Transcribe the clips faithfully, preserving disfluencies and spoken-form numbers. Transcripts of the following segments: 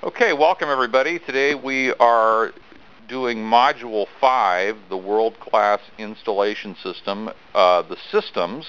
Okay, welcome everybody. Today we are doing Module five, the World-Class Installation System, uh, the systems.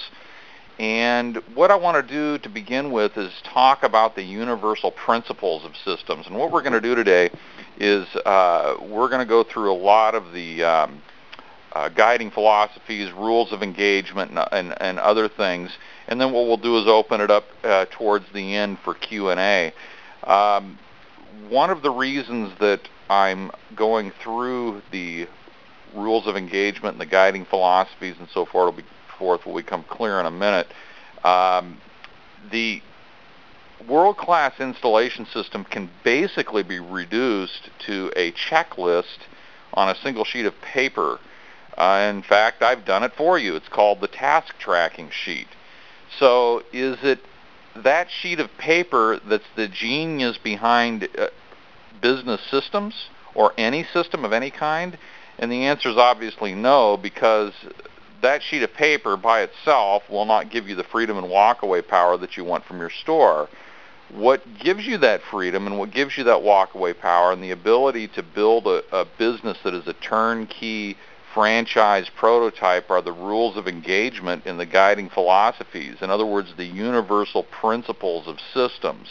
And what I want to do to begin with is talk about the universal principles of systems. And what we're going to do today is uh, we're going to go through a lot of the um, uh, guiding philosophies, rules of engagement, and, and, and other things. And then what we'll do is open it up uh, towards the end for Q and A. Um, One of the reasons that I'm going through the rules of engagement and the guiding philosophies and so forth will, be, forth will become clear in a minute. Um, the world-class installation system can basically be reduced to a checklist on a single sheet of paper. Uh, in fact, I've done it for you. It's called the task tracking sheet. So is it that sheet of paper that's the genius behind uh, business systems or any system of any kind? And the answer is obviously no, because that sheet of paper by itself will not give you the freedom and walkaway power that you want from your store. What gives you that freedom and what gives you that walkaway power and the ability to build a, a business that is a turnkey franchise prototype are the rules of engagement and the guiding philosophies. In other words, the universal principles of systems.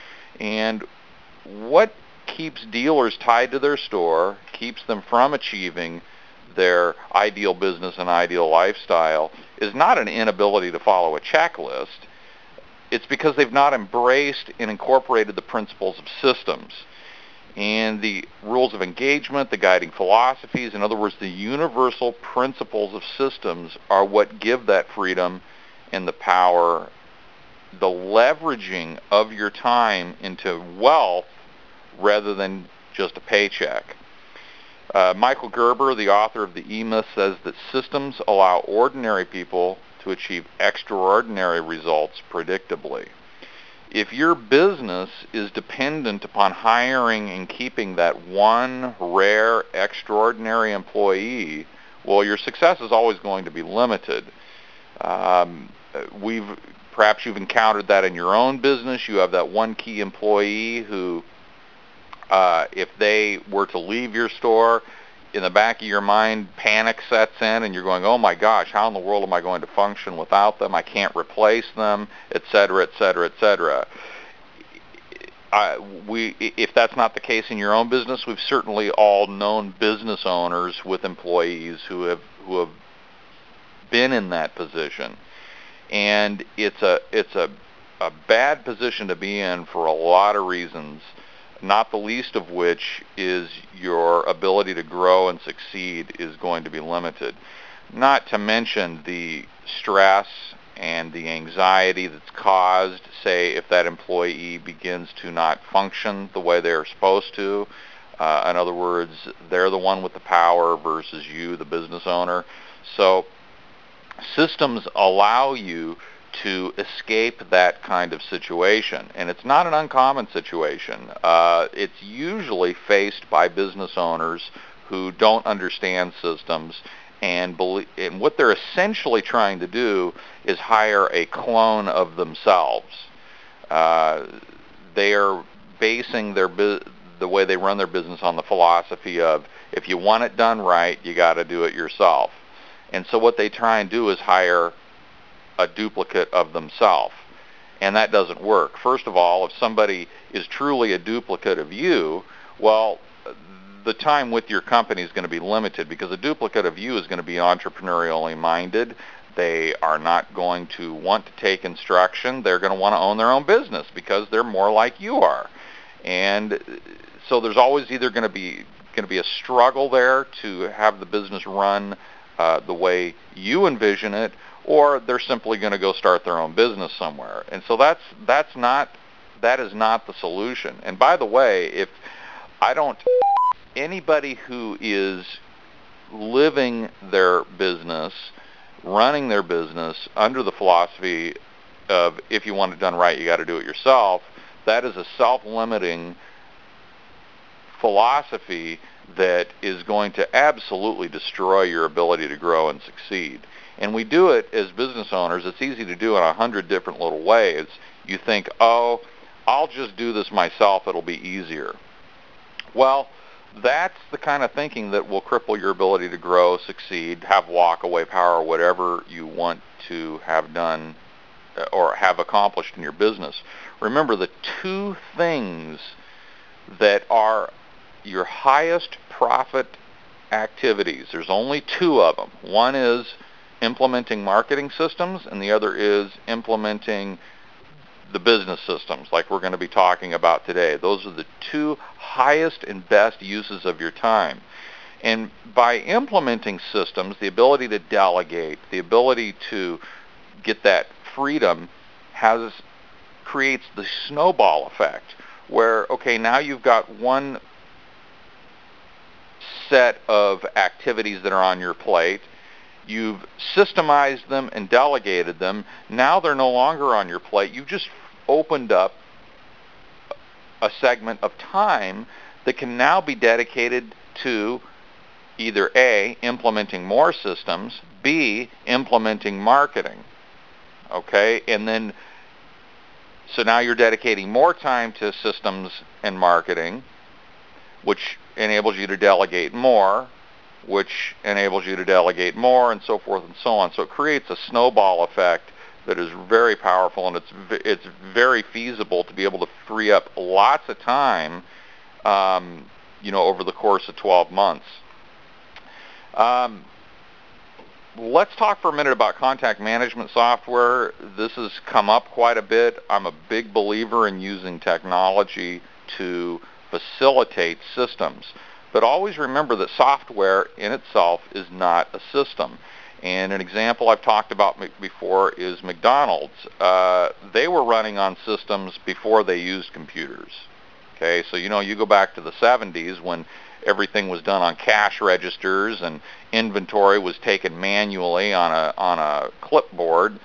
And what keeps dealers tied to their store, keeps them from achieving their ideal business and ideal lifestyle, is not an inability to follow a checklist. It's because they've not embraced and incorporated the principles of systems. And the rules of engagement, the guiding philosophies, in other words, the universal principles of systems are what give that freedom and the power, the leveraging of your time into wealth rather than just a paycheck. Uh, Michael Gerber, the author of The E-Myth, says that systems allow ordinary people to achieve extraordinary results predictably. If your business is dependent upon hiring and keeping that one rare, extraordinary employee, well, your success is always going to be limited. Um, we've perhaps you've encountered that in your own business. You have that one key employee who, uh, if they were to leave your store, in the back of your mind, panic sets in, and you're going, oh my gosh, how in the world am I going to function without them? I can't replace them, et cetera, et cetera, et cetera. I, we, if that's not the case in your own business, we've certainly all known business owners with employees who have who have been in that position, and it's a it's a a bad position to be in for a lot of reasons, not the least of which is your ability to grow and succeed is going to be limited. Not to mention the stress and the anxiety that's caused, say, if that employee begins to not function the way they're supposed to. Uh, in other words, they're the one with the power versus you, the business owner. So systems allow you to escape that kind of situation. And it's not an uncommon situation. Uh, it's usually faced by business owners who don't understand systems, and, believe, and what they're essentially trying to do is hire a clone of themselves. Uh, they are basing their bu- the way they run their business on the philosophy of, if you want it done right, you got to do it yourself. And so what they try and do is hire a duplicate of themselves, and that doesn't work. First of all, if somebody is truly a duplicate of you, well, the time with your company is going to be limited, because a duplicate of you is going to be entrepreneurially minded. They are not going to want to take instruction. They're going to want to own their own business because they're more like you are. And so there's always either going to be going to be a struggle there to have the business run uh, the way you envision it, or they're simply going to go start their own business somewhere. And so that's that's not that is not the solution. And by the way, if I don't anybody who is living their business, running their business under the philosophy of, if you want it done right, you got to do it yourself, that is a self-limiting philosophy that is going to absolutely destroy your ability to grow and succeed. And we do it as business owners. It's easy to do in a hundred different little ways. You think, oh, I'll just do this myself, it'll be easier. Well, that's the kind of thinking that will cripple your ability to grow, succeed, have walk-away power, whatever you want to have done or have accomplished in your business. Remember, the two things that are your highest profit activities, there's only two of them. One is implementing marketing systems, and the other is implementing the business systems like we're going to be talking about today. Those are the two highest and best uses of your time. And by implementing systems, the ability to delegate, the ability to get that freedom has creates the snowball effect where, okay, now you've got one set of activities that are on your plate. You've systemized them and delegated them. Now they're no longer on your plate. You've just opened up a segment of time that can now be dedicated to either A, implementing more systems, B, implementing marketing. Okay, and then so now you're dedicating more time to systems and marketing, which enables you to delegate more, which enables you to delegate more, and so forth and so on. So it creates a snowball effect that is very powerful, and it's it's very feasible to be able to free up lots of time, um, you know, over the course of twelve months. Um, let's talk for a minute about contact management software. This has come up quite a bit. I'm a big believer in using technology to facilitate systems. But always remember that software in itself is not a system. And an example I've talked about before is McDonald's. Uh, they were running on systems before they used computers. Okay, so you know, you go back to the seventies when everything was done on cash registers and inventory was taken manually on a on a clipboard.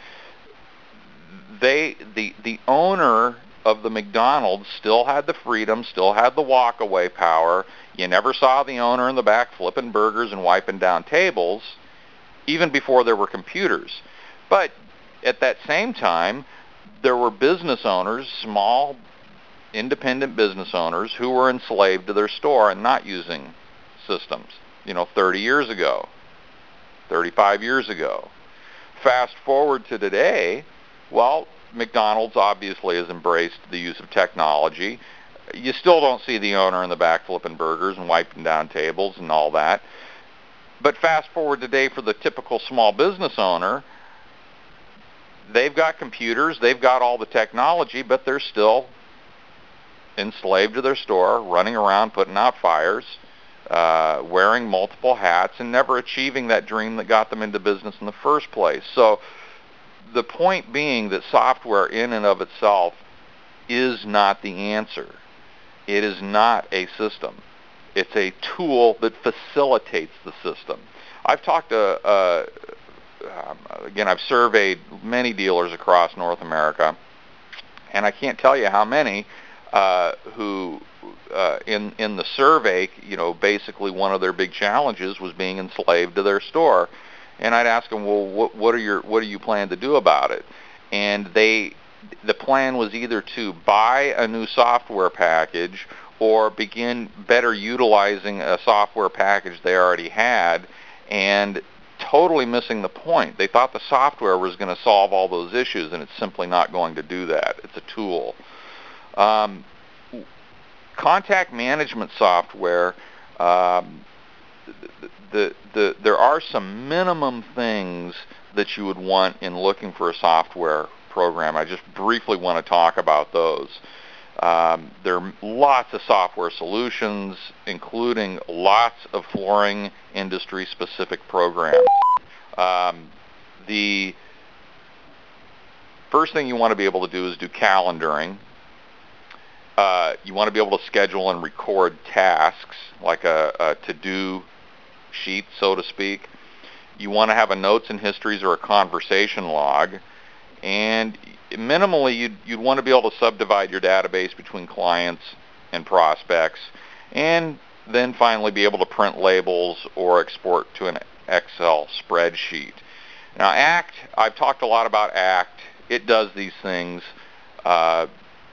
They the the owner of the McDonald's still had the freedom, still had the walk-away power. You never saw the owner in the back flipping burgers and wiping down tables, even before there were computers. But at that same time, there were business owners, small, independent business owners, who were enslaved to their store and not using systems, you know, thirty years ago, thirty-five years ago. Fast forward to today, well, McDonald's obviously has embraced the use of technology. You still don't see the owner in the back flipping burgers and wiping down tables and all that. But fast forward today for the typical small business owner, they've got computers, they've got all the technology, but they're still enslaved to their store, running around putting out fires, uh, wearing multiple hats, and never achieving that dream that got them into business in the first place. So the point being that software in and of itself is not the answer. It is not a system. It's a tool that facilitates the system. I've talked to, uh, um, again, I've surveyed many dealers across North America, and I can't tell you how many uh, who, uh, in in the survey, you know, basically one of their big challenges was being enslaved to their store. And I'd ask them, well, what, what are your what do you plan to do about it? And they, the plan was either to buy a new software package or begin better utilizing a software package they already had, and totally missing the point. They thought the software was going to solve all those issues, and it's simply not going to do that. It's a tool. Um, contact management software, um, the, the, the, there are some minimum things that you would want in looking for a software program. I just briefly want to talk about those. Um, there are lots of software solutions, including lots of flooring industry-specific programs. Um, the first thing you want to be able to do is do calendaring. Uh, you want to be able to schedule and record tasks, like a, a to-do sheet, so to speak. You want to have a notes and histories or a conversation log. And minimally, you'd, you'd want to be able to subdivide your database between clients and prospects, and then finally be able to print labels or export to an Excel spreadsheet. Now, ACT, I've talked a lot about ACT. It does these things. Uh,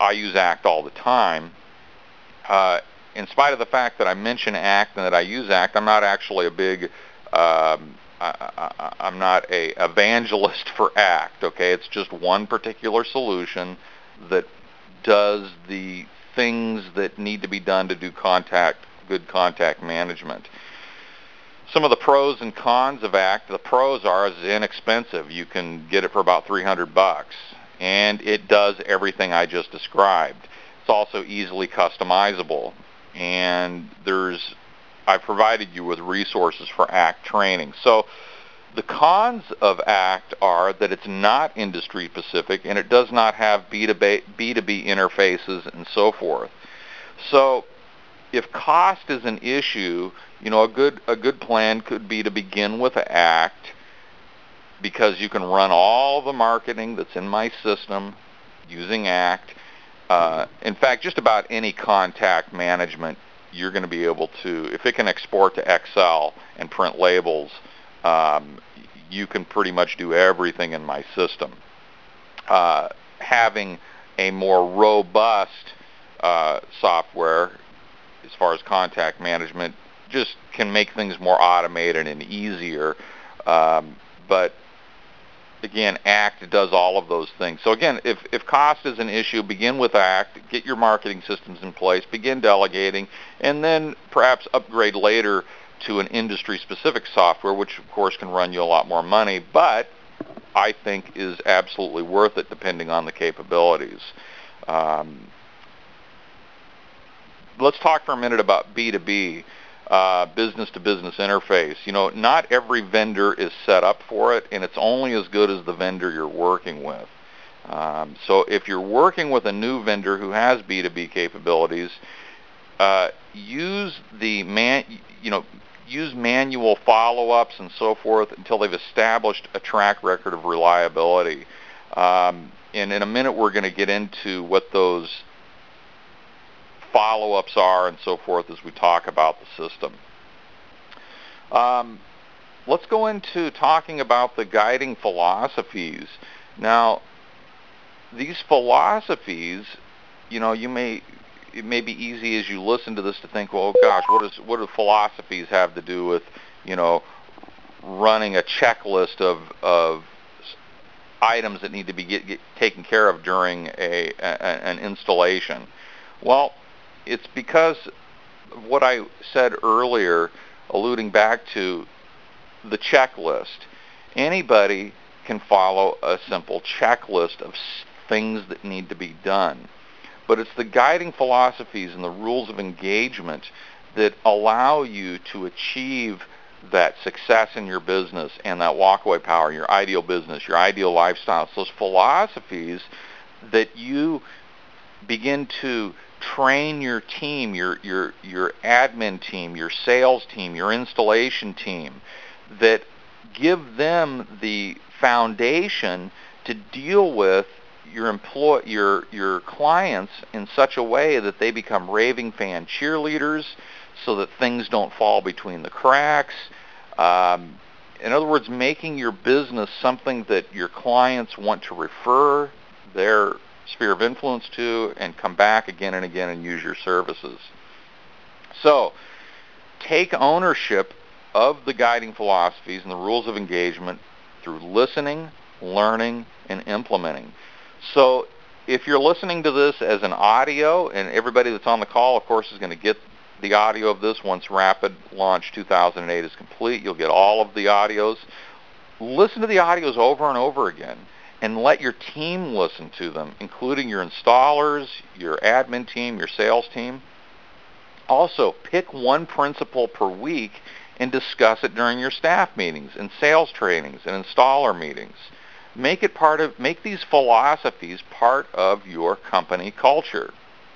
I use ACT all the time. Uh, in spite of the fact that I mention ACT and that I use ACT, I'm not actually a big, um, I, I, I'm not a evangelist for ACT, okay? It's just one particular solution that does the things that need to be done to do contact, good contact management. Some of the pros and cons of ACT, the pros are it's inexpensive. You can get it for about three hundred bucks, and it does everything I just described. It's also easily customizable, and there's I've provided you with resources for ACT training. So the cons of ACT are that it's not industry specific and it does not have B two B, B two B interfaces and so forth. So if cost is an issue, you know, a good a good plan could be to begin with ACT, because you can run all the marketing that's in my system using ACT. Uh, in fact, just about any contact management you're going to be able to, if it can export to Excel and print labels, um, you can pretty much do everything in my system. Uh, having a more robust uh, software as far as contact management just can make things more automated and easier. Um, but again, ACT does all of those things. So again, if, if cost is an issue, begin with ACT, get your marketing systems in place, begin delegating, and then perhaps upgrade later to an industry-specific software, which of course can run you a lot more money, but I think is absolutely worth it depending on the capabilities. Um, let's talk for a minute about B two B. Uh, business-to-business interface. You know, not every vendor is set up for it, and it's only as good as the vendor you're working with. Um, so if you're working with a new vendor who has B two B capabilities, uh, use the man, you know, use manual follow-ups and so forth until they've established a track record of reliability. Um, and in a minute, we're going to get into what those follow-ups are and so forth as we talk about the system. Um, let's go into talking about the guiding philosophies. Now, these philosophies, you know, you may it may be easy as you listen to this to think, well, gosh, what does what do philosophies have to do with, you know, running a checklist of of items that need to be get, get taken care of during a, a an installation? Well, it's because of what I said earlier, alluding back to the checklist. Anybody can follow a simple checklist of things that need to be done. But it's the guiding philosophies and the rules of engagement that allow you to achieve that success in your business and that walkaway power, your ideal business, your ideal lifestyle. It's those philosophies that you begin to train your team, your your your admin team, your sales team, your installation team, that give them the foundation to deal with your employ your your clients in such a way that they become raving fan cheerleaders, so that things don't fall between the cracks. Um, in other words, making your business something that your clients want to refer their sphere of influence to and come back again and again and use your services. So take ownership of the guiding philosophies and the rules of engagement through listening, learning, and implementing. So if you're listening to this as an audio, and everybody that's on the call, of course, is going to get the audio of this once Rapid Launch two thousand eight is complete. You'll get all of the audios. Listen to the audios over and over again, and let your team listen to them, including your installers, your admin team, your sales team. Also, pick one principle per week and discuss it during your staff meetings and sales trainings and installer meetings. Make it part of, make these philosophies part of your company culture.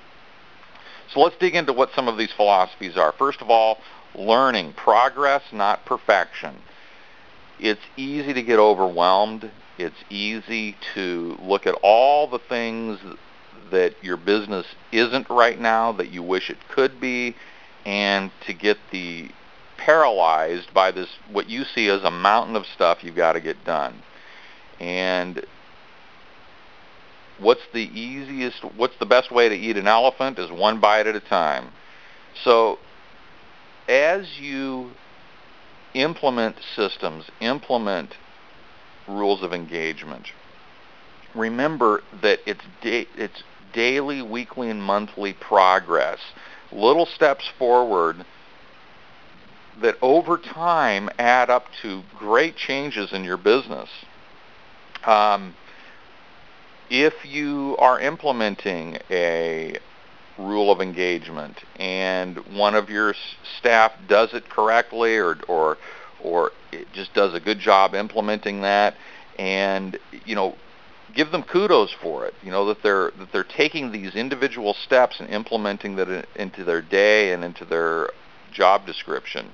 So let's dig into what some of these philosophies are. First of all, learning. Progress, not perfection. It's easy to get overwhelmed. It's easy to look at all the things that your business isn't right now that you wish it could be, and to get the paralyzed by this, what you see as a mountain of stuff you've got to get done. And what's the easiest, what's the best way to eat an elephant is one bite at a time. So as you implement systems, implement rules of engagement, remember that it's da- it's daily, weekly, and monthly progress, little steps forward that over time add up to great changes in your business. Um, if you are implementing a rule of engagement and one of your staff does it correctly, or or or it just does a good job implementing that, and you know, give them kudos for it, you know, that they're that they're taking these individual steps and implementing that into their day and into their job description.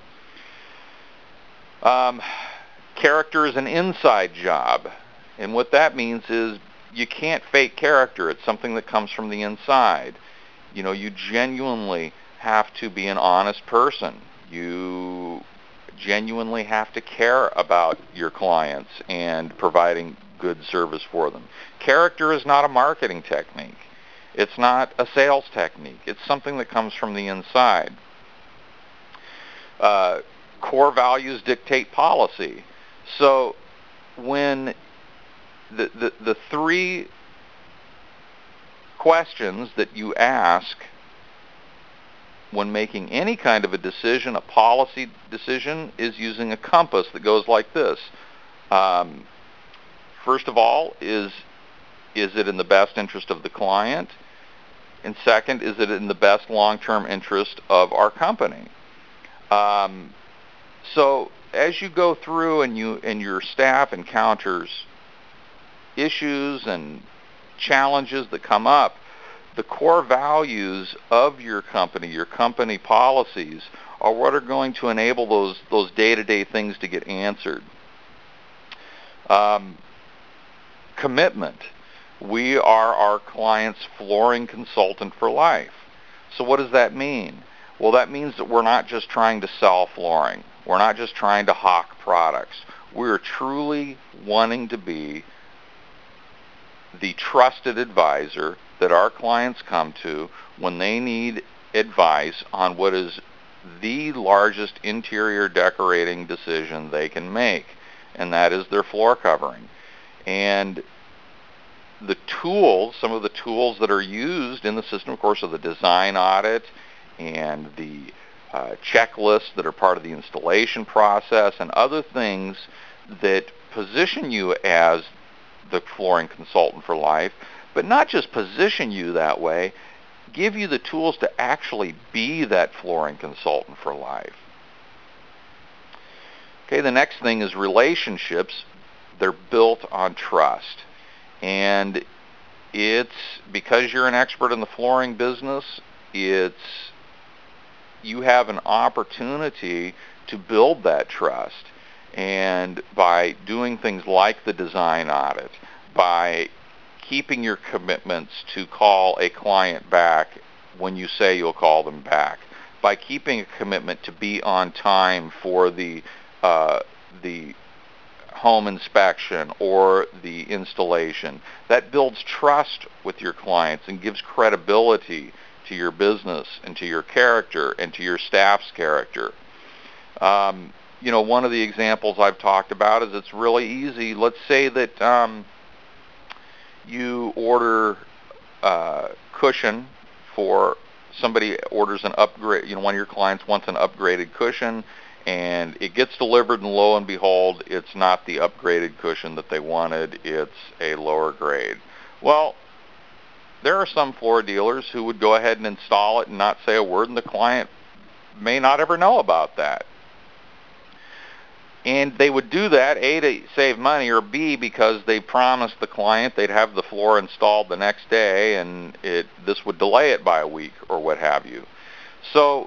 Um, character is an inside job, and what that means is you can't fake character. It's something that comes from the inside. You know, you genuinely have to be an honest person. You genuinely have to care about your clients and providing good service for them. Character is not a marketing technique. It's not a sales technique. It's something that comes from the inside. Uh, core values dictate policy. So when the, the, the three questions that you ask when making any kind of a decision, a policy decision, is using a compass that goes like this. Um, first of all, is is it in the best interest of the client? And second, is it in the best long-term interest of our company? Um, so as you go through and you and your staff encounters issues and challenges that come up, the core values of your company, your company policies, are what are going to enable those those day-to-day things to get answered. Um, commitment. We are our client's flooring consultant for life. So what does that mean? Well, that means that we're not just trying to sell flooring. We're not just trying to hawk products. We're truly wanting to be the trusted advisor that our clients come to when they need advice on what is the largest interior decorating decision they can make, and that is their floor covering. And the tools, some of the tools that are used in the system, of course, are the design audit and the uh, checklists that are part of the installation process and other things that position you as the flooring consultant for life, but not just position you that way, give you the tools to actually be that flooring consultant for life. Okay, the next thing is relationships. They're built on trust. And it's because you're an expert in the flooring business, it's you have an opportunity to build that trust. And by doing things like the design audit, by keeping your commitments to call a client back when you say you'll call them back, by keeping a commitment to be on time for the uh, the home inspection or the installation, that builds trust with your clients and gives credibility to your business and to your character and to your staff's character. Um, you know, one of the examples I've talked about is it's really easy. Let's say that um, you order uh, cushion for somebody orders an upgrade. You know, one of your clients wants an upgraded cushion, and it gets delivered, and lo and behold, it's not the upgraded cushion that they wanted. It's a lower grade. Well, there are some floor dealers who would go ahead and install it and not say a word, and the client may not ever know about that. And they would do that, A, to save money, or B, because they promised the client they'd have the floor installed the next day, and it this would delay it by a week or what have you. So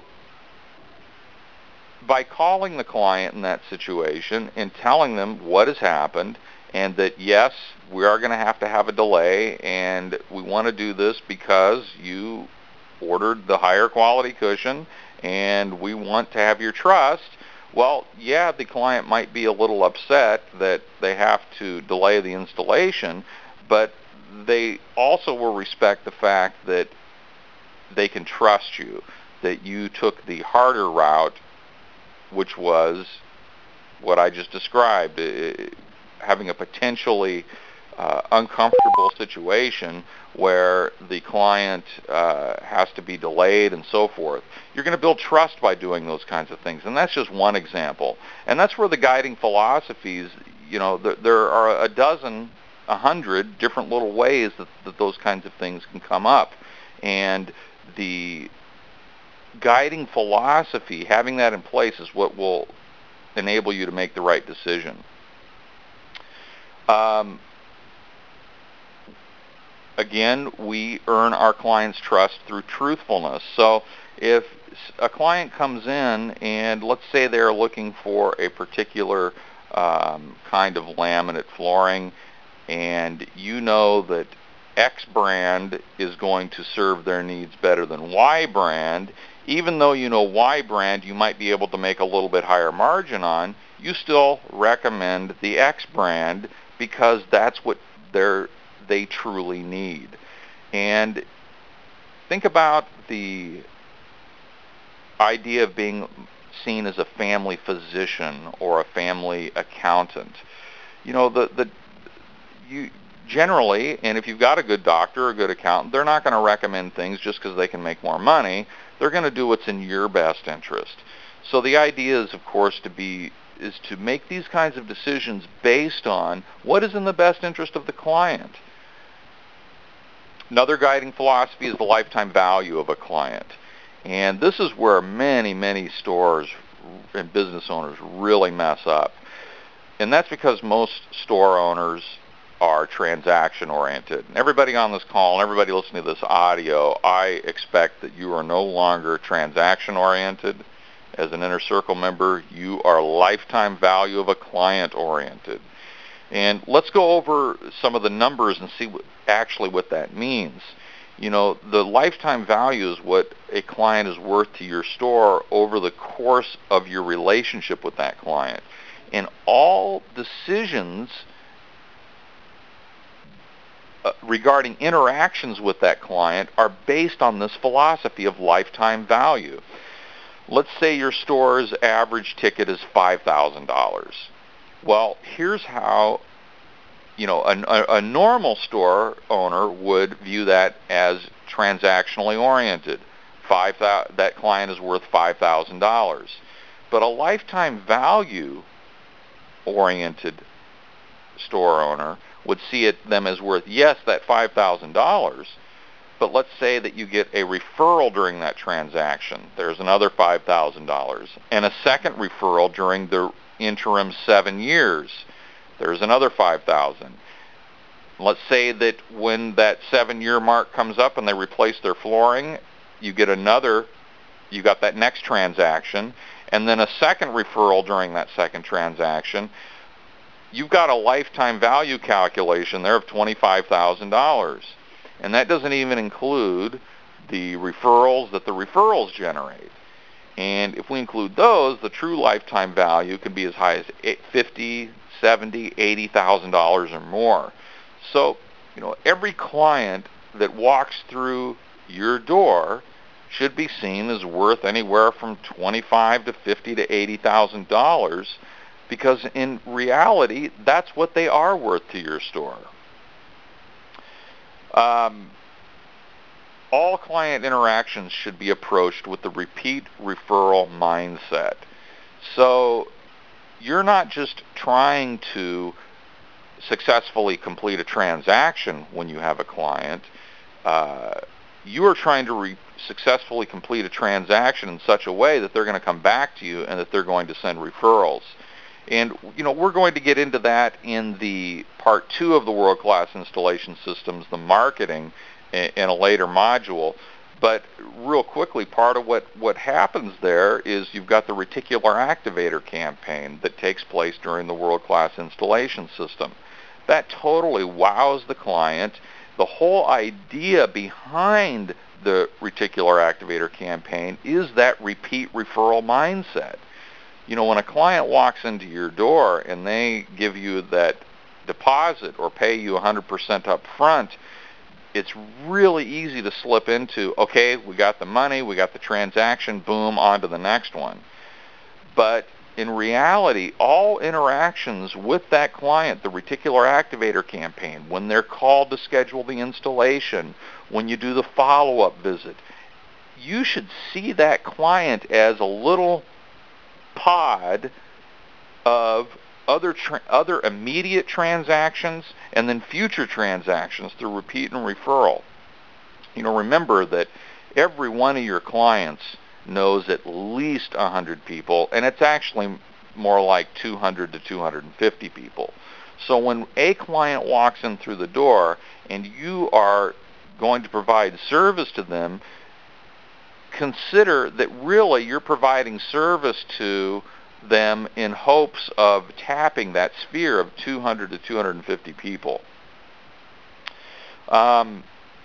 by calling the client in that situation and telling them what has happened, and that yes, we are going to have to have a delay, and we want to do this because you ordered the higher quality cushion, and we want to have your trust. Well, yeah, the client might be a little upset that they have to delay the installation, but they also will respect the fact that they can trust you, that you took the harder route, which was what I just described, uh, having a potentially uh, uncomfortable situation where the client uh, has to be delayed and so forth. You're going to build trust by doing those kinds of things, and that's just one example. And that's where the guiding philosophies, you know, there, there are a dozen, a hundred different little ways that, that those kinds of things can come up. And the guiding philosophy, having that in place, is what will enable you to make the right decision. Um, again, we earn our clients' trust through truthfulness. So if a client comes in and let's say they're looking for a particular um, kind of laminate flooring, and you know that X brand is going to serve their needs better than Y brand, even though you know Y brand you might be able to make a little bit higher margin on, you still recommend the X brand because that's what they're, they truly need. And think about the idea of being seen as a family physician or a family accountant. You know, the, the you generally, and if you've got a good doctor or a good accountant, they're not going to recommend things just because they can make more money. They're going to do what's in your best interest. So the idea is, of course, to be is to make these kinds of decisions based on what is in the best interest of the client. Another guiding philosophy is the lifetime value of a client. And this is where many, many stores and business owners really mess up. And that's because most store owners are transaction oriented. And everybody on this call and everybody listening to this audio, I expect that you are no longer transaction oriented. As an Inner Circle member, you are lifetime value of a client oriented. And let's go over some of the numbers and see what, actually what that means. You know, the lifetime value is what a client is worth to your store over the course of your relationship with that client. And all decisions uh, regarding interactions with that client are based on this philosophy of lifetime value. Let's say your store's average ticket is five thousand dollars. Well, here's how, you know, a, a normal store owner would view that as transactionally oriented. Five that client is worth five thousand dollars. But a lifetime value oriented store owner would see it them as worth, yes, that five thousand dollars, but let's say that you get a referral during that transaction. There's another five thousand dollars. And a second referral during the interim seven years. There's another five thousand dollars. Let's say that when that seven-year mark comes up and they replace their flooring, you get another, you got that next transaction, and then a second referral during that second transaction. You've got a lifetime value calculation there of twenty-five thousand dollars. And that doesn't even include the referrals that the referrals generate. And if we include those, the true lifetime value can be as high as fifty thousand dollars, seventy thousand dollars, eighty thousand dollars or more. So, you know, every client that walks through your door should be seen as worth anywhere from twenty-five thousand to fifty thousand to eighty thousand dollars, because in reality, that's what they are worth to your store. Um, all client interactions should be approached with the repeat referral mindset. So you're not just trying to successfully complete a transaction when you have a client. Uh, you are trying to re- successfully complete a transaction in such a way that they're going to come back to you and that they're going to send referrals. And, you know, we're going to get into that in the part two of the World Class Installation Systems, the marketing, in a later module. But real quickly, part of what, what happens there is you've got the reticular activator campaign that takes place during the World Class Installation System. That totally wows the client. The whole idea behind the reticular activator campaign is that repeat referral mindset. You know, when a client walks into your door and they give you that deposit or pay you one hundred percent up front, it's really easy to slip into, okay, we got the money, we got the transaction, boom, on to the next one. But in reality, all interactions with that client, the reticular activator campaign, when they're called to schedule the installation, when you do the follow-up visit, you should see that client as a little pod of other tra- other immediate transactions and then future transactions through repeat and referral. You know, remember that every one of your clients knows at least one hundred people, and it's actually more like two hundred to two hundred fifty people. So when a client walks in through the door and you are going to provide service to them, consider that really you're providing service to them in hopes of tapping that sphere of two hundred to two hundred fifty people. Um,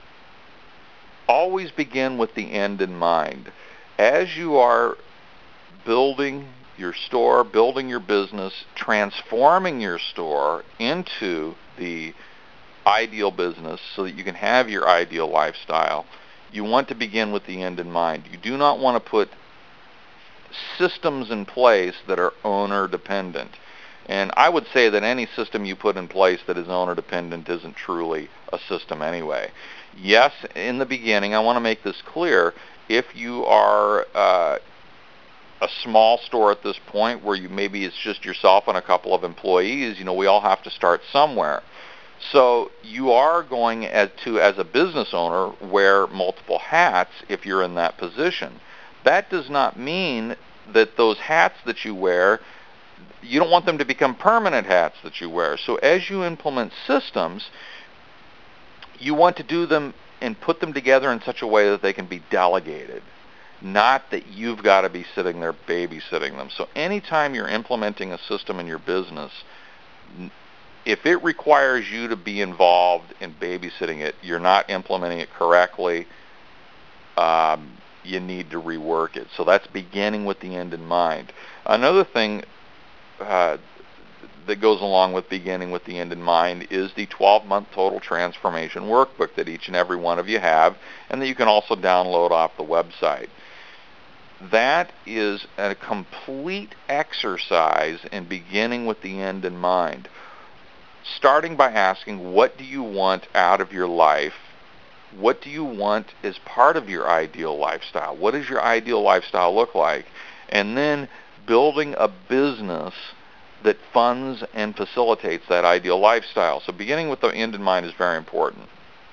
always begin with the end in mind. As you are building your store, building your business, transforming your store into the ideal business so that you can have your ideal lifestyle, you want to begin with the end in mind. You do not want to put systems in place that are owner dependent. And I would say that any system you put in place that is owner dependent isn't truly a system anyway. Yes, in the beginning, I want to make this clear, if you are uh, a small store at this point where you maybe it's just yourself and a couple of employees, you know, we all have to start somewhere. So you are going as to, as a business owner, wear multiple hats if you're in that position. That does not mean that those hats that you wear, you don't want them to become permanent hats that you wear. So as you implement systems, you want to do them and put them together in such a way that they can be delegated, not that you've got to be sitting there babysitting them. So anytime you're implementing a system in your business, if it requires you to be involved in babysitting it, you're not implementing it correctly. Um, you need to rework it. So that's beginning with the end in mind. Another thing uh, that goes along with beginning with the end in mind is the twelve-month Total Transformation Workbook that each and every one of you have, and that you can also download off the website. That is a complete exercise in beginning with the end in mind, starting by asking, what do you want out of your life? What do you want as part of your ideal lifestyle? What does your ideal lifestyle look like? And then building a business that funds and facilitates that ideal lifestyle. So beginning with the end in mind is very important.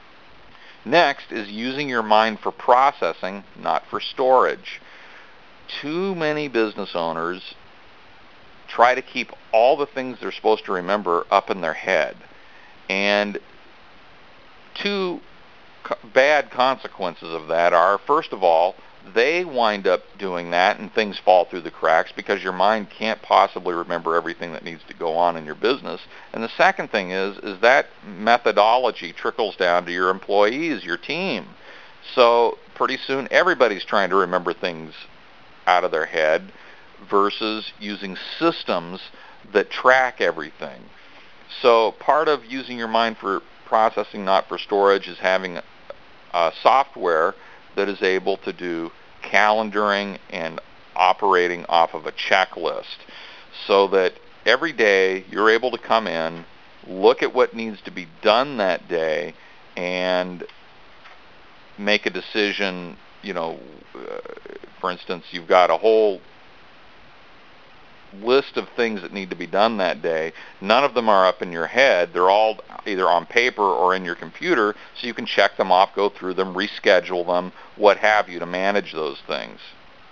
Next is using your mind for processing, not for storage. Too many business owners try to keep all the things they're supposed to remember up in their head. And two bad consequences of that are, first of all, they wind up doing that and things fall through the cracks because your mind can't possibly remember everything that needs to go on in your business. And the second thing is, is that methodology trickles down to your employees, your team. So pretty soon everybody's trying to remember things out of their head versus using systems that track everything. So part of using your mind for processing, not for storage, is having uh, software that is able to do calendaring and operating off of a checklist, so that every day you're able to come in, look at what needs to be done that day, and make a decision. You know, uh, for instance, you've got a whole list of things that need to be done that day. None of them are up in your head. They're all either on paper or in your computer, so you can check them off, go through them, reschedule them, what have you, to manage those things.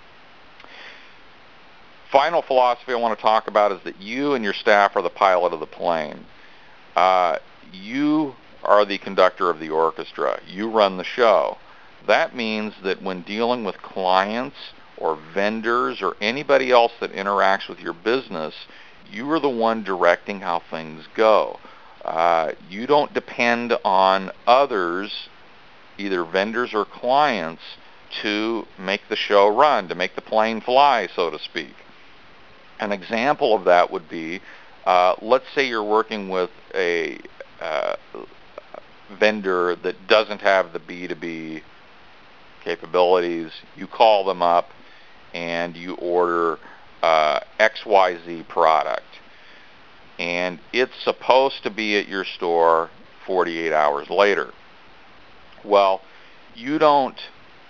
Final philosophy I want to talk about is that you and your staff are the pilot of the plane. Uh, you are the conductor of the orchestra. You run the show. That means that when dealing with clients or vendors or anybody else that interacts with your business, you are the one directing how things go. Uh, you don't depend on others, either vendors or clients, to make the show run, to make the plane fly, so to speak. An example of that would be Uh, let's say you're working with a uh, vendor that doesn't have the B two B capabilities. You call them up and you order uh, X Y Z product, and it's supposed to be at your store forty-eight hours later. Well, you don't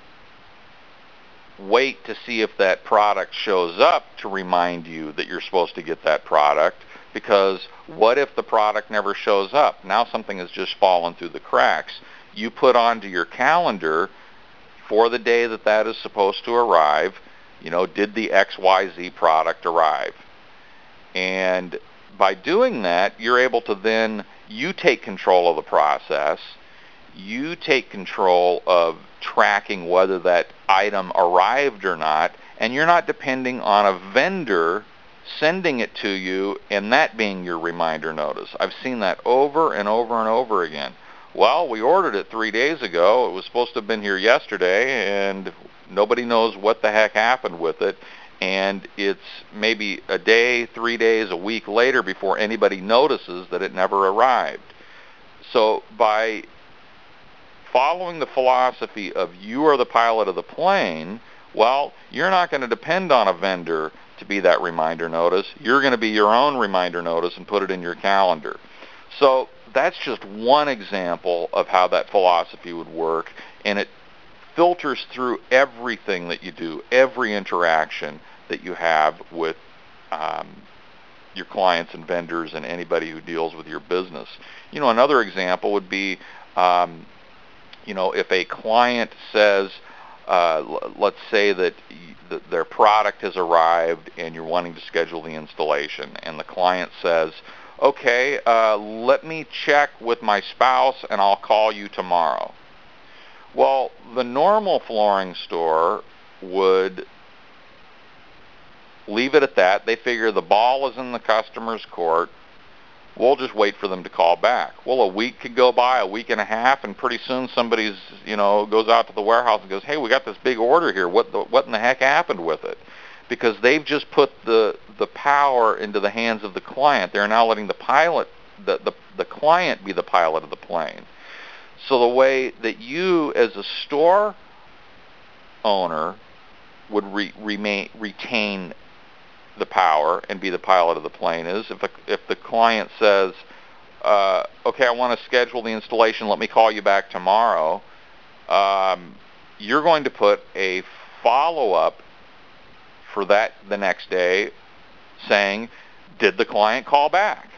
wait to see if that product shows up to remind you that you're supposed to get that product, because what if the product never shows up? Now something has just fallen through the cracks. You put onto your calendar for the day that that is supposed to arrive, you know, did the X Y Z product arrive? And by doing that, you're able to then, you take control of the process. You take control of tracking whether that item arrived or not, and you're not depending on a vendor sending it to you and that being your reminder notice. I've seen that over and over and over again. Well, we ordered it three days ago. It was supposed to have been here yesterday, and nobody knows what the heck happened with it. And it's maybe a day, three days, a week later before anybody notices that it never arrived. So by following the philosophy of you are the pilot of the plane, well, you're not going to depend on a vendor to be that reminder notice. You're going to be your own reminder notice and put it in your calendar. So that's just one example of how that philosophy would work, and it filters through everything that you do, every interaction that you have with um, your clients and vendors and anybody who deals with your business. You know, another example would be, um, you know, if a client says, uh, l- let's say that y- th- their product has arrived and you're wanting to schedule the installation, and the client says, okay, uh, let me check with my spouse and I'll call you tomorrow. Well, the normal flooring store would leave it at that. They figure the ball is in the customer's court. We'll just wait for them to call back. Well, a week could go by, a week and a half, and pretty soon somebody's, you know, goes out to the warehouse and goes, hey, we got this big order here. What the, what in the heck happened with it? Because they've just put the the power into the hands of the client. They're now letting the pilot, the, the, the client be the pilot of the plane. So the way that you as a store owner would re, remain, retain the power and be the pilot of the plane is if the, if the client says, uh, okay, I want to schedule the installation, let me call you back tomorrow, um, you're going to put a follow-up for that the next day saying, did the client call back?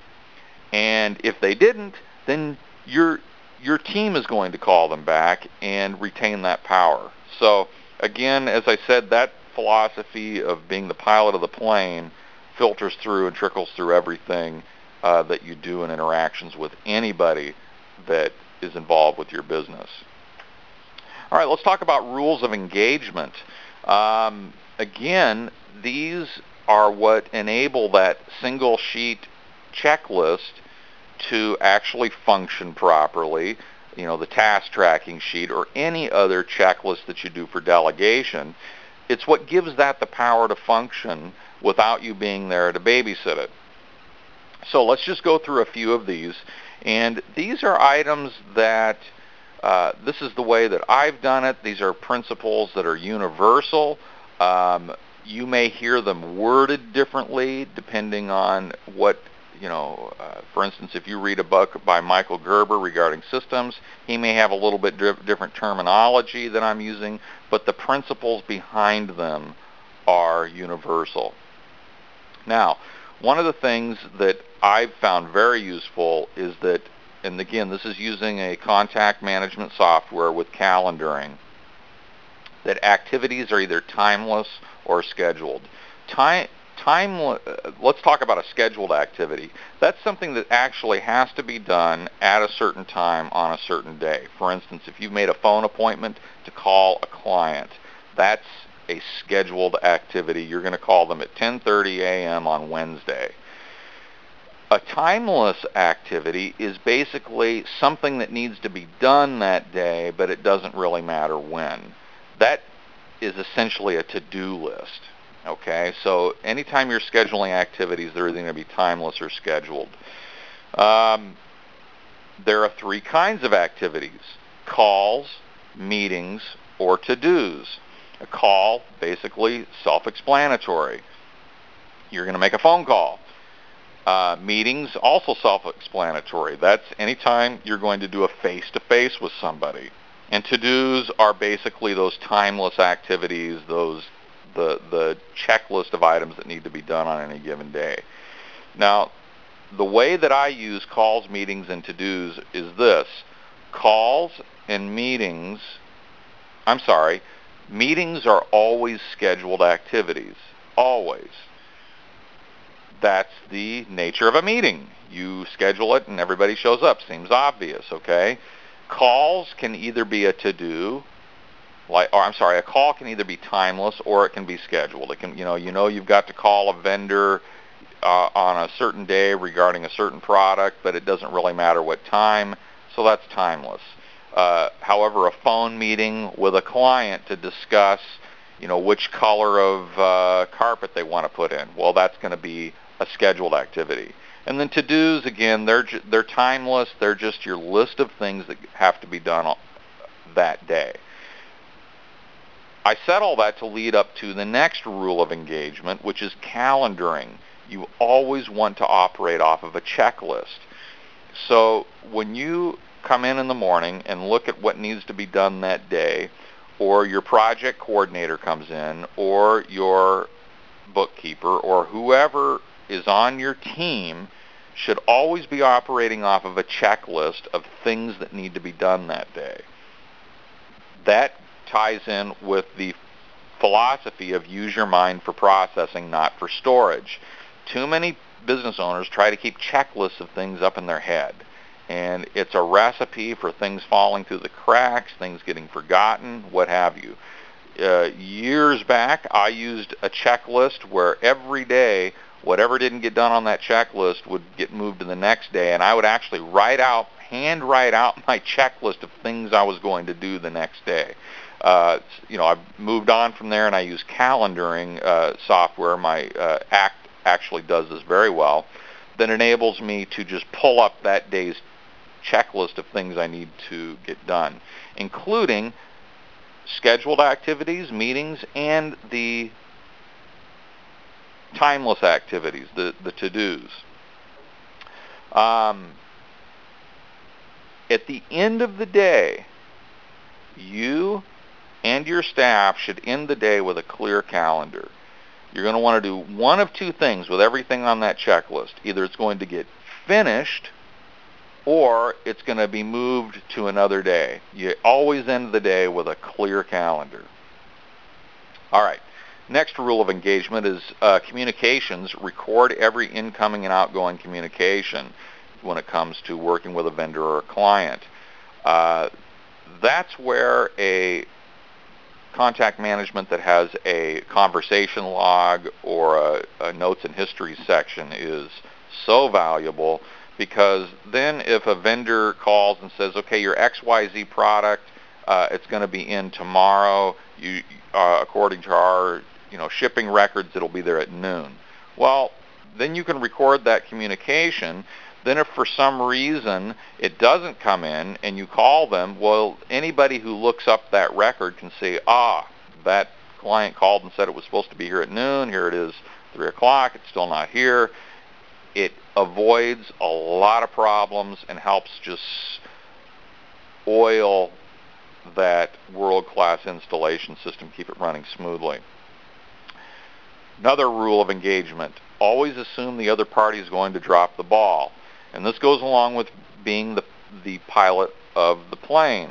And if they didn't, then your your team is going to call them back and retain that power. So again, as I said, that philosophy of being the pilot of the plane filters through and trickles through everything uh, that you do in interactions with anybody that is involved with your business. All right, let's talk about rules of engagement. Um, again, these are what enable that single sheet checklist to actually function properly. You know, the task tracking sheet or any other checklist that you do for delegation. It's what gives that the power to function without you being there to babysit it. So let's just go through a few of these. And these are items that, uh, this is the way that I've done it. These are principles that are universal. Um, you may hear them worded differently depending on what, you know, uh, for instance, if you read a book by Michael Gerber regarding systems, he may have a little bit di- different terminology than I'm using, but the principles behind them are universal. Now, one of the things that I've found very useful is that, and again, this is using a contact management software with calendaring, that activities are either timeless or scheduled. Time, time, let's talk about a scheduled activity. That's something that actually has to be done at a certain time on a certain day. For instance, if you've made a phone appointment to call a client, that's a scheduled activity. You're going to call them at ten thirty a.m. on Wednesday. A timeless activity is basically something that needs to be done that day, but it doesn't really matter when. That is essentially a to-do list. Okay, so anytime you're scheduling activities, they're either going to be timeless or scheduled. Um, there are three kinds of activities: calls, meetings, or to-dos. A call, basically self-explanatory. You're going to make a phone call. Uh, meetings, also self-explanatory. That's anytime you're going to do a face-to-face with somebody. And to-dos are basically those timeless activities, those the the checklist of items that need to be done on any given day. Now, the way that I use calls, meetings, and to-dos is this. Calls and meetings, I'm sorry, meetings are always scheduled activities. Always. That's the nature of a meeting. You schedule it and everybody shows up. Seems obvious, okay? Calls can either be a to-do, like, or I'm sorry, a call can either be timeless or it can be scheduled. It can, you know, you know, you've got to call a vendor uh, on a certain day regarding a certain product, but it doesn't really matter what time, so that's timeless. Uh, however, a phone meeting with a client to discuss, you know, which color of uh, carpet they want to put in, well, that's going to be a scheduled activity. And then to-dos, again, they're ju- they're timeless. They're just your list of things that have to be done that day. I said all that to lead up to the next rule of engagement, which is calendaring. You always want to operate off of a checklist. So when you come in in the morning and look at what needs to be done that day, or your project coordinator comes in, or your bookkeeper, or whoever is on your team, should always be operating off of a checklist of things that need to be done that day. That ties in with the philosophy of use your mind for processing, not for storage. Too many business owners try to keep checklists of things up in their head, and it's a recipe for things falling through the cracks, things getting forgotten, what have you. Uh, years back, I used a checklist where every day, whatever didn't get done on that checklist would get moved to the next day, and I would actually write out, hand write out my checklist of things I was going to do the next day. Uh, you know, I've moved on from there, and I use calendaring uh, software. My uh, Act actually does this very well. That enables me to just pull up that day's checklist of things I need to get done, including scheduled activities, meetings, and the timeless activities, the, the to-dos. Um, at the end of the day, you and your staff should end the day with a clear calendar. You're going to want to do one of two things with everything on that checklist. Either it's going to get finished or it's going to be moved to another day. You always end the day with a clear calendar. All right. Next rule of engagement is uh, communications. Record every incoming and outgoing communication when it comes to working with a vendor or a client. Uh, that's where a contact management that has a conversation log or a, a notes and history section is so valuable, because then if a vendor calls and says, okay, your X Y Z product, uh, it's going to be in tomorrow, you, uh, according to our you know, shipping records, it'll be there at noon. Well, then you can record that communication. Then if for some reason it doesn't come in and you call them, well, anybody who looks up that record can say, ah, that client called and said it was supposed to be here at noon. Here it is, three o'clock. It's still not here. It avoids a lot of problems and helps just oil that world-class installation system, keep it running smoothly. Another rule of engagement, always assume the other party is going to drop the ball. And this goes along with being the, the pilot of the plane.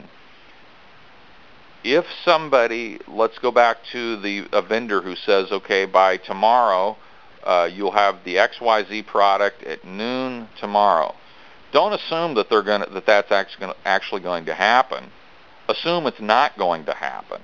If somebody, let's go back to the a vendor who says, okay, by tomorrow, uh, you'll have the X Y Z product at noon tomorrow. Don't assume that they're gonna that that's actually going to, actually going to happen. Assume it's not going to happen.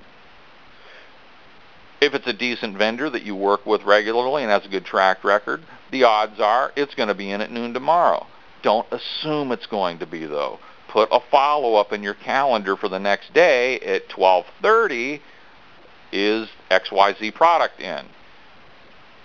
If it's a decent vendor that you work with regularly and has a good track record, the odds are it's going to be in at noon tomorrow. Don't assume it's going to be, though. Put a follow-up in your calendar for the next day at twelve thirty. Is X Y Z product in?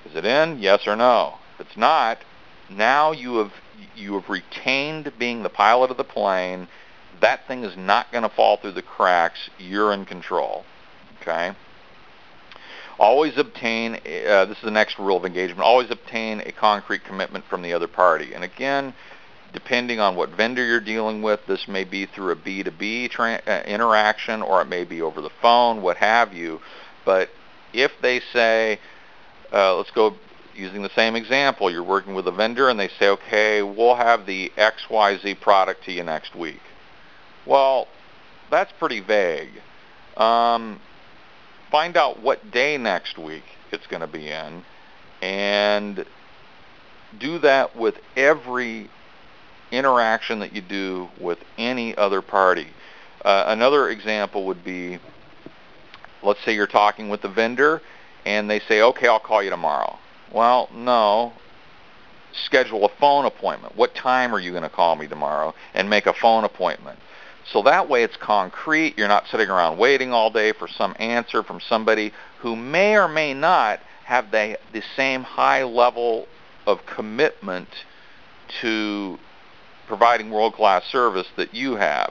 Is it in? Yes or no? If it's not, now you have you have retained being the pilot of the plane. That thing is not going to fall through the cracks. You're in control. Okay? Always obtain, uh, this is the next rule of engagement, always obtain a concrete commitment from the other party. And again, depending on what vendor you're dealing with, this may be through a B two B tra- uh, interaction, or it may be over the phone, what have you. But if they say, uh, let's go using the same example, you're working with a vendor and they say, okay, we'll have the X Y Z product to you next week. Well, that's pretty vague. Um, find out what day next week it's going to be in, and do that with every interaction that you do with any other party. Uh, another example would be, let's say you're talking with the vendor and they say, okay, I'll call you tomorrow. Well, no. Schedule a phone appointment. What time are you going to call me tomorrow? And make a phone appointment. So that way it's concrete. You're not sitting around waiting all day for some answer from somebody who may or may not have the, the same high level of commitment to providing world-class service that you have.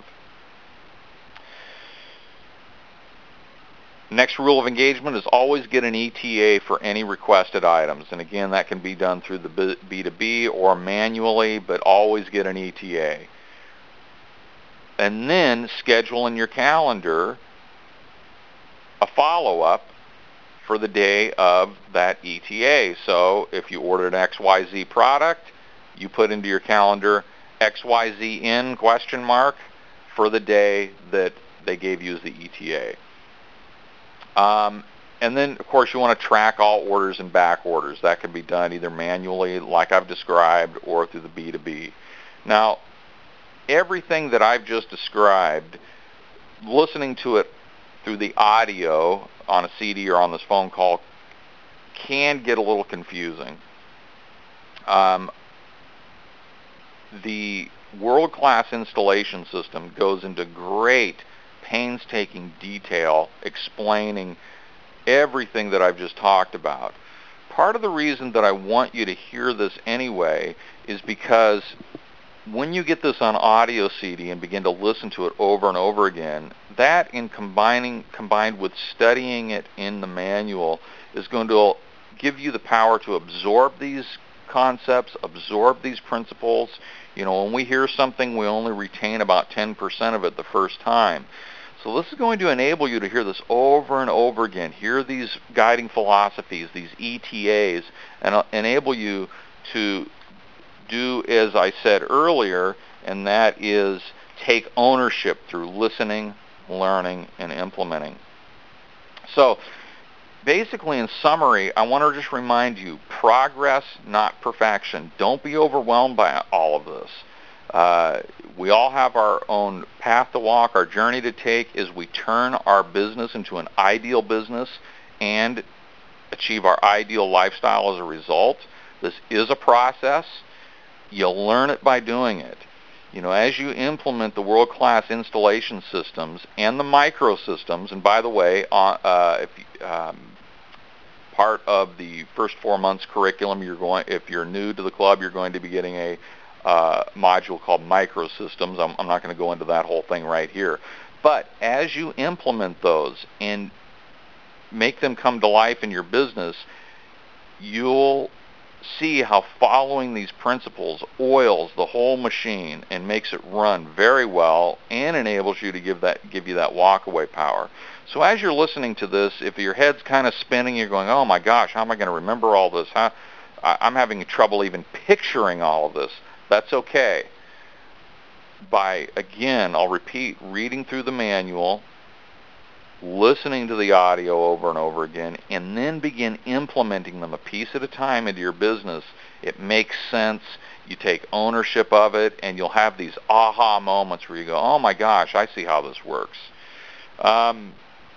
Next rule of engagement is always get an E T A for any requested items. And again, that can be done through the B two B or manually, but always get an E T A. And then schedule in your calendar a follow-up for the day of that E T A. So if you ordered an X Y Z product, you put into your calendar X Y Z in question mark for the day that they gave you as the E T A. Um, and then, of course, you want to track all orders and back orders. That can be done either manually, like I've described, or through the B two B. Now, everything that I've just described, listening to it through the audio on a C D or on this phone call can get a little confusing. Um, the world-class installation system goes into great painstaking detail explaining everything that I've just talked about. Part of the reason that I want you to hear this anyway is because when you get this on audio C D and begin to listen to it over and over again, that in combining combined with studying it in the manual is going to give you the power to absorb these concepts, absorb these principles. You know, when we hear something, we only retain about ten percent of it the first time. So this is going to enable you to hear this over and over again, hear these guiding philosophies, these E T As, and enable you to do as I said earlier, and that is take ownership through listening, learning, and implementing. So basically, in summary, I want to just remind you, progress, not perfection. Don't be overwhelmed by all of this. Uh, we all have our own path to walk, our journey to take as we turn our business into an ideal business and achieve our ideal lifestyle as a result. This is a process. You'll learn it by doing it. You know, as you implement the world-class installation systems and the microsystems, and by the way, uh, if you, um, part of the first four months curriculum, you're going, if you're new to the club, you're going to be getting a uh, module called microsystems. I'm, I'm not going to go into that whole thing right here. But as you implement those and make them come to life in your business, you'll see how following these principles oils the whole machine and makes it run very well and enables you to give that give you that walkaway power. So as you're listening to this, if your head's kind of spinning, you're going, oh my gosh, how am I going to remember all this? How, I'm having trouble even picturing all of this. That's okay. By, again, I'll repeat, reading through the manual, listening to the audio over and over again, and then begin implementing them a piece at a time into your business. It makes sense. You take ownership of it, and you'll have these aha moments where you go, oh my gosh, I see how this works. Um,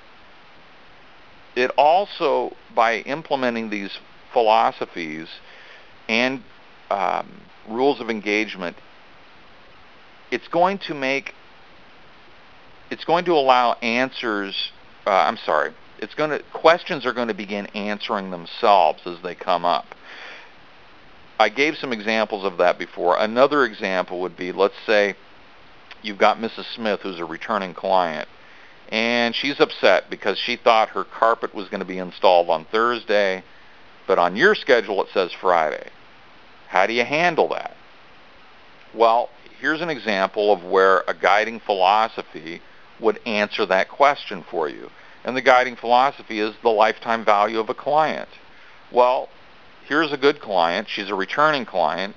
it also, by implementing these philosophies and um, rules of engagement, it's going to make, it's going to allow answers, uh, I'm sorry, it's going to questions are going to begin answering themselves as they come up. I gave some examples of that before. Another example would be, let's say you've got Missus Smith, who's a returning client, and she's upset because she thought her carpet was going to be installed on Thursday, but on your schedule it says Friday. How do you handle that? Well, here's an example of where a guiding philosophy would answer that question for you. And the guiding philosophy is the lifetime value of a client. Well, here's a good client. She's a returning client.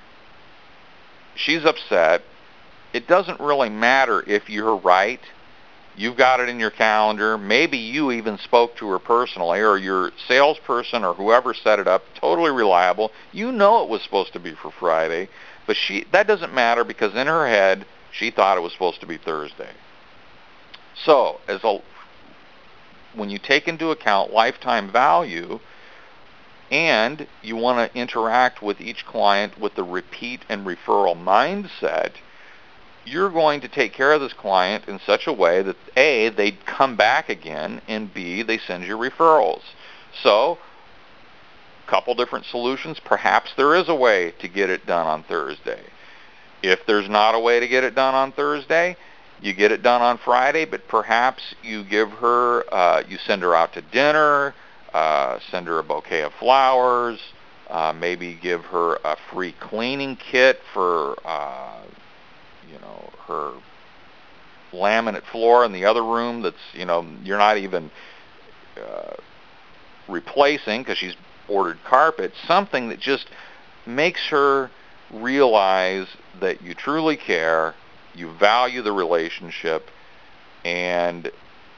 She's upset. It doesn't really matter if you're right. You've got it in your calendar. Maybe you even spoke to her personally, or your salesperson or whoever set it up, totally reliable. You know it was supposed to be for Friday, but she that doesn't matter because in her head, she thought it was supposed to be Thursday. So, as a, when you take into account lifetime value, and you want to interact with each client with the repeat and referral mindset, you're going to take care of this client in such a way that A, they come back again, and B, they send you referrals. So, a couple different solutions. Perhaps there is a way to get it done on Thursday. If there's not a way to get it done on Thursday, you get it done on Friday, but perhaps you give her, uh, you send her out to dinner, uh, send her a bouquet of flowers, uh, maybe give her a free cleaning kit for uh, you know, her laminate floor in the other room that's, you know, you're not even uh, replacing because she's ordered carpet, something that just makes her realize that you truly care, you value the relationship, and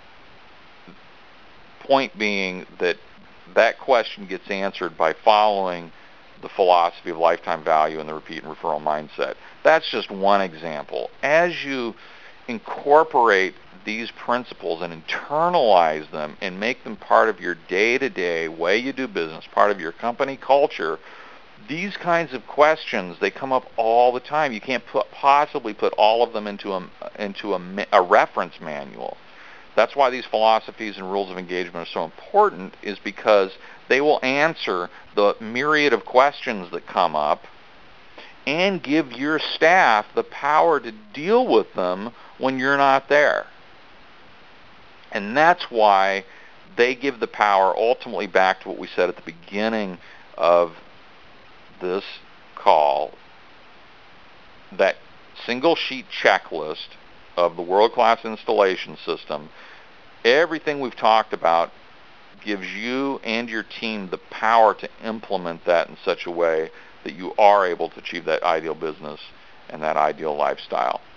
point being that that question gets answered by following the philosophy of lifetime value and the repeat and referral mindset. That's just one example. As you incorporate these principles and internalize them and make them part of your day-to-day way you do business, part of your company culture, these kinds of questions, they come up all the time. You can't put, possibly put all of them into a, into a, a reference manual. That's why these philosophies and rules of engagement are so important, is because they will answer the myriad of questions that come up and give your staff the power to deal with them when you're not there. And that's why they give the power ultimately back to what we said at the beginning of this call, that single sheet checklist of the world-class installation system. Everything we've talked about gives you and your team the power to implement that in such a way that you are able to achieve that ideal business and that ideal lifestyle.